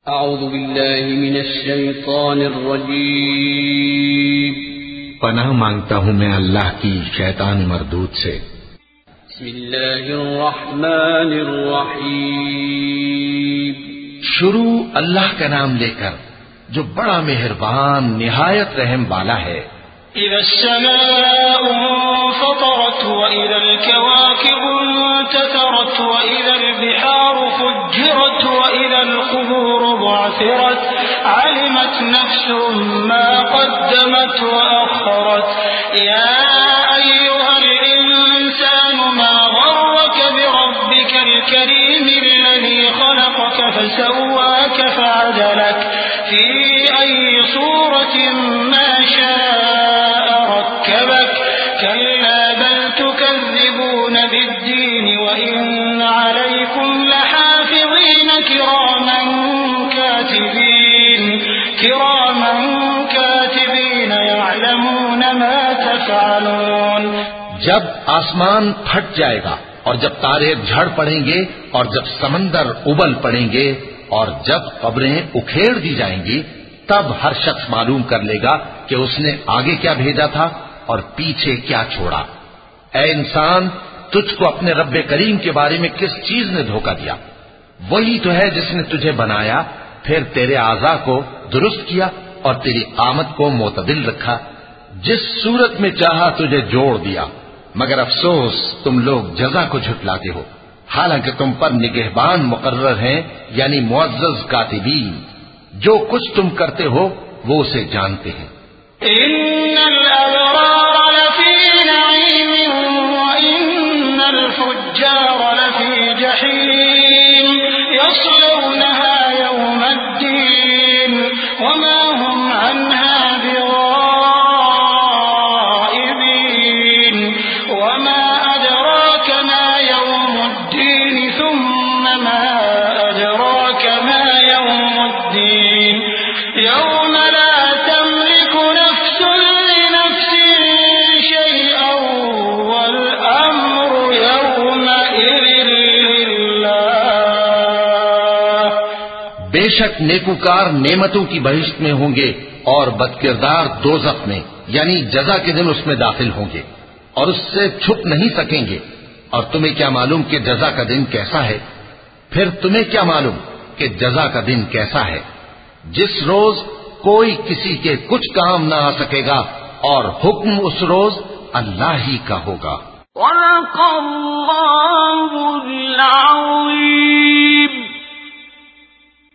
اعوذ باللہ من الشیطان الرجیم پناہ مانگتا ہوں میں اللہ کی شیطان مردود سے بسم اللہ الرحمن الرحیم شروع اللہ کا نام لے کر جو بڑا مہربان نہایت رحم والا ہے اذا السماء انفطرت واذا الكواكب انتثرت واذا البحار فجرت واذا القبور بعثرت علمت نفس ما قدمت واخرت يا ايها الانسان ما غرك بربك الكريم الذي خلقك فسواك فعدلك في اي صورة ما شاء ركبك كلا بل تكذبون بالدين وإن عليكم لحافظين كراما كاتبين يعلمون ما تفعلون جب آسمان پھٹ جائے گا اور جب تارے جھڑ پڑیں گے اور جب سمندر ابل پڑیں گے اور جب قبریں اکھیڑ دی جائیں گی تب ہر شخص معلوم کر لے گا کہ اس نے آگے کیا بھیجا تھا اور پیچھے کیا چھوڑا۔ اے انسان، تجھ کو اپنے رب کریم کے بارے میں کس چیز نے دھوکہ دیا؟ وہی تو ہے جس نے تجھے بنایا، پھر تیرے اعضاء کو درست کیا اور تیری قامت کو معتدل رکھا، جس صورت میں چاہا تجھے جوڑ دیا، مگر افسوس تم لوگ جزا کو جھٹلاتے ہو، حالانکہ تم پر نگہبان مقرر ہیں یعنی معزز کاتبین، جو کچھ تم کرتے ہو وہ اسے جانتے ہیں۔ ان الابرار لفی نعیم وان الفجار لفی جحیم یصلونها یوم الدین وما هم عنها بغائبین وما ادراک ما یوم الدین ثم ما ادراک ما یوم الدین یوم لا تملك نفس لنفس شيئا والأمر يومئذ لله۔ بے شک نیکوکار نعمتوں کی بہشت میں ہوں گے اور بدکردار دوزخ میں یعنی جزا کے دن اس میں داخل ہوں گے اور اس سے چھپ نہیں سکیں گے۔ اور تمہیں کیا معلوم کہ جزا کا دن کیسا ہے؟ پھر تمہیں کیا معلوم کہ جزا کا دن کیسا ہے؟ جس روز کوئی کسی کے کچھ کام نہ آ سکے گا اور حکم اس روز اللہ ہی کا ہوگا۔ صدق اللہ العظیم۔